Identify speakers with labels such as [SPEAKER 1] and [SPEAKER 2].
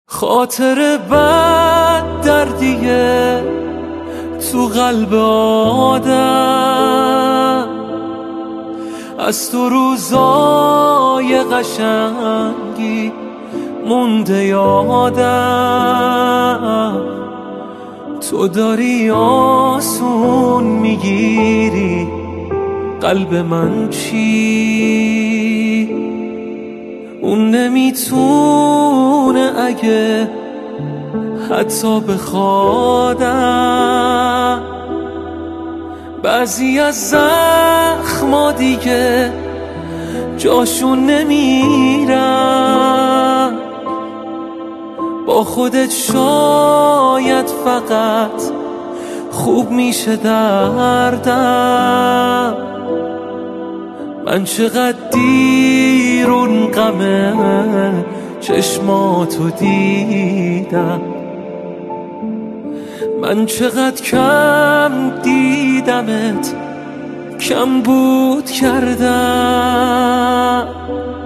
[SPEAKER 1] خاطر بد دردیه تو قلب آدم، از تو روزای قشنگی مونده یادم. تو داری آسون میگیری قلب من چی؟ اون نمیتونه اگه حتی بخوادم. بعضی از زخما دیگه جاشون نمیرن، با خودت شاید فقط خوب میشه دردم. من چقدر دیر اون غم چشماتو دیدم، من چقدر کم دیدمت، کم بود کردم.